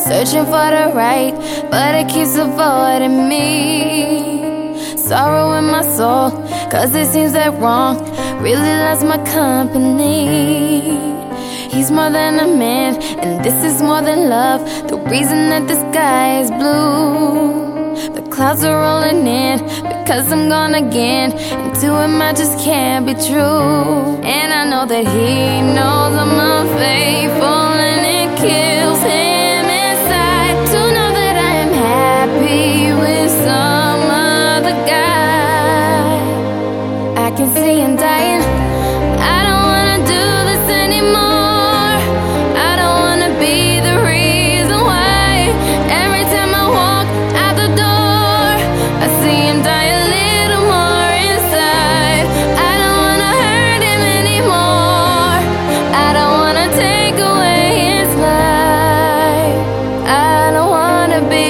searching for the right, but it keeps avoiding me. Sorrow in my soul, cause it seems that wrong really loves my company. He's more than a man, and this is more than love. The reason that the sky is blue, the clouds are rolling in, because I'm gone again, and to him I just can't be true. And I know that he knows I'm unfaithful, and it kills him inside to know that I am happy with some other guy. I can see him dying. I don't wanna do this anymore. I don't wanna be the reason why every time I walk out the door I see him die a little more inside. I don't wanna hurt him anymore. I don't wanna take away his life. I don't wanna be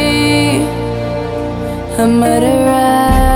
a murderer.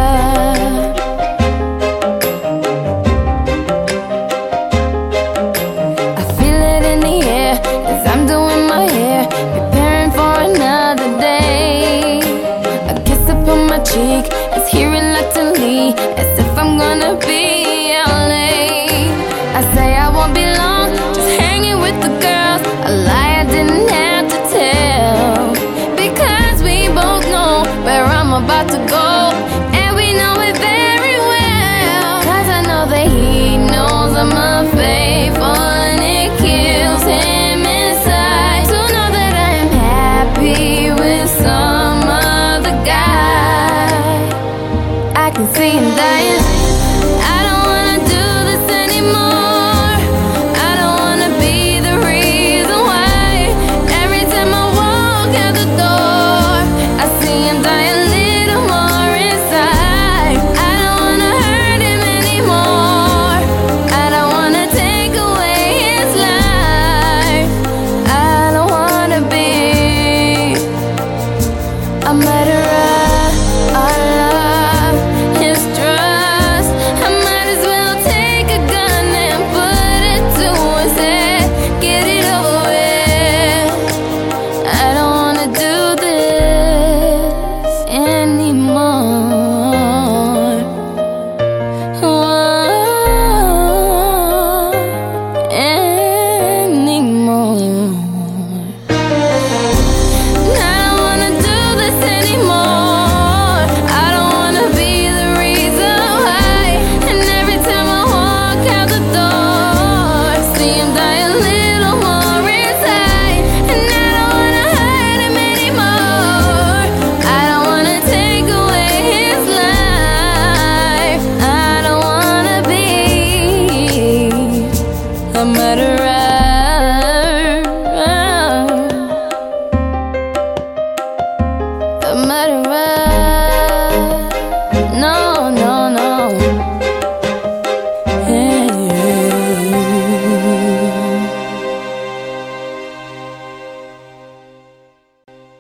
I'm doing my hair, preparing for another day. A kiss upon my cheek, is he reluctantly, as if I'm gonna be out late. I say I won't be long, just hanging with the girls, a lie I didn't have to tell, because we both know where I'm about to go, and we know it very well. Cause I know that he knows I'm unfaithful, and it kills him with some other guy. I can see him dying.